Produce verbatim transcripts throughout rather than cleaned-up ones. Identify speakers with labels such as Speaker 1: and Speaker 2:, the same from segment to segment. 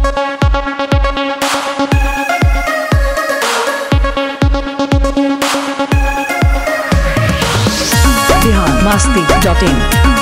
Speaker 1: masti dot in.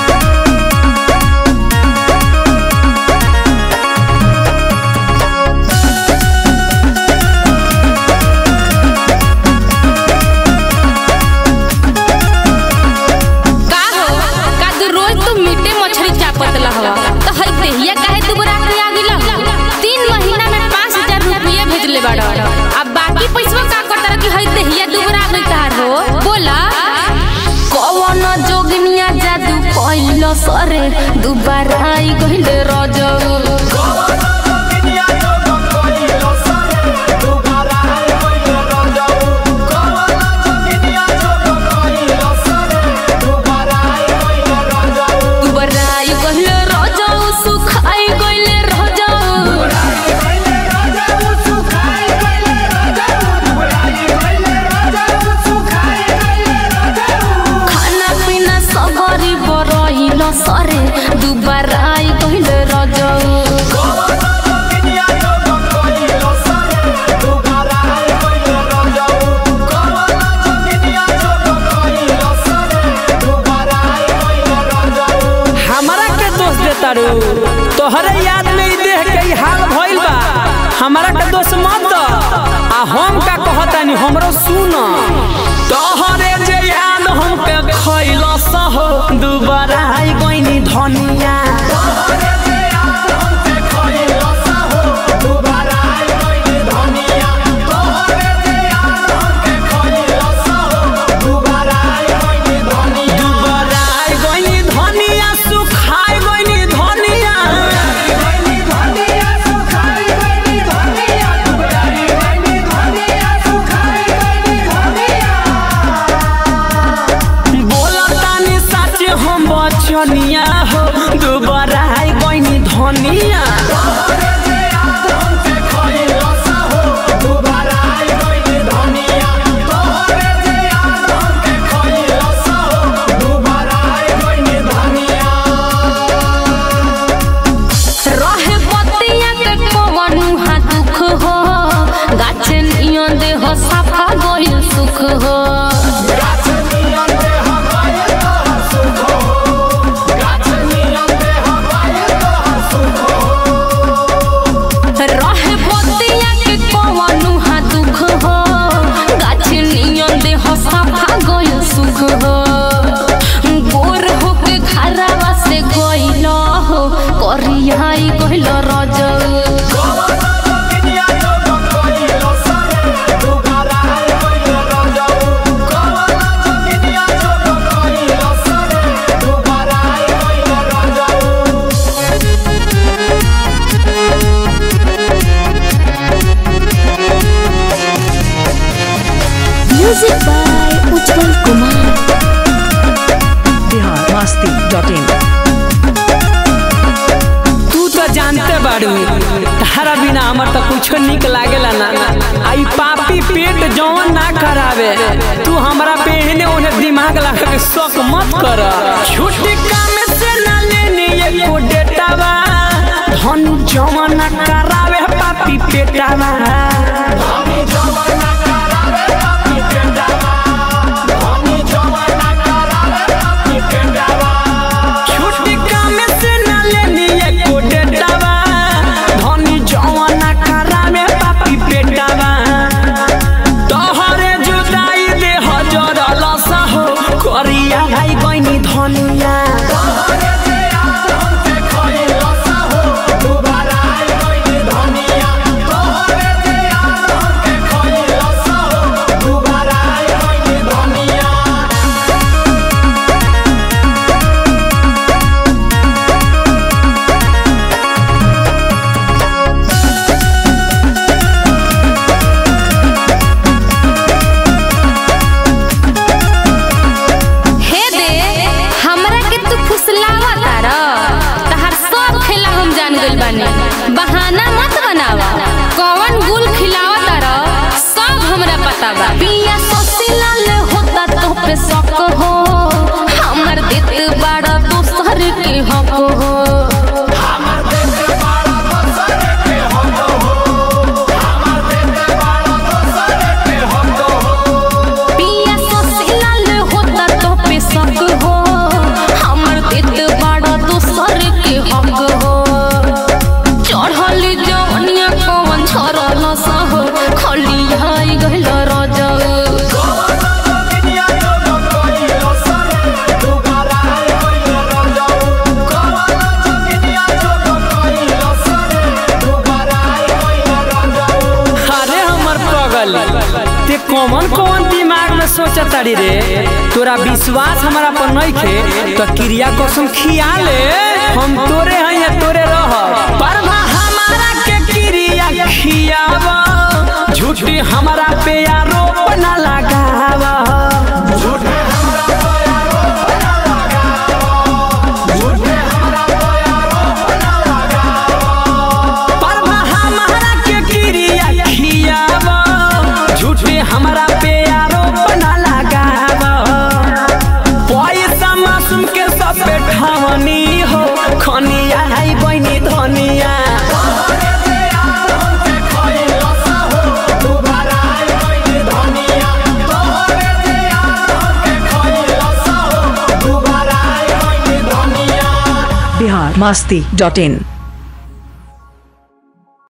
Speaker 2: अब बाकी पैसा का करता कि हई देहिया दुबरा गई तार हो बोला कौन जोगिनिया जादू कइलो सरे दुबारा आई गइले रजो सरे दुबारा आई कहिले रजो
Speaker 3: हमारा के दोष देता रू तोहरे याद में ई देह के हाल भइल बा हमारा के दोष मत द आ हम का कहतानी हमरो सुन तोहरे जे याद हमके खइला सहो दुबारा आई गइनी धनिया चनिया हो दुबारा आई गइनी धनिया
Speaker 2: रहे बतिया के कवनु हा दुख हो गाछन इयन देह साफा गइल सुख हो करियाई कहिलो रजो music by Ujjwal Kumar
Speaker 1: Bihar Masti dot in
Speaker 3: जानते बाड़ू तारा बिना हमर तो कुछो निक लागेला ना आई पापी पेट जौन ना करावे तू हमरा पहने उन्हें दिमाग लगा के शौक मत कर छुट्टी काम से ना लेनी एको डेटावा धन जौन ना करावे पापी पेटावा
Speaker 2: बहाना मत बनावा कौन गुल खिलावा तारा सब हमरा पता बा पिया सोसिला ले होता तो पे शक हो हमर देत बड़ा दोसर के हक हो हमर देत बड़ा दोसर के हक
Speaker 3: तारी रे, तोरा विश्वास हमारा पर नहीं खे तो क्रिया कसम खिया ले, हम तोरे हैं या तोरे रह। पर हमारा के क्रिया खियावा, झूठी हमारा पे आरोप न लगावा। हमारा पे आरोप न लगावा, पैसा मासूम के सब पे ठावनी हो, खनिया है बहनी धनिया।
Speaker 1: बिहार मस्ती डॉट इन।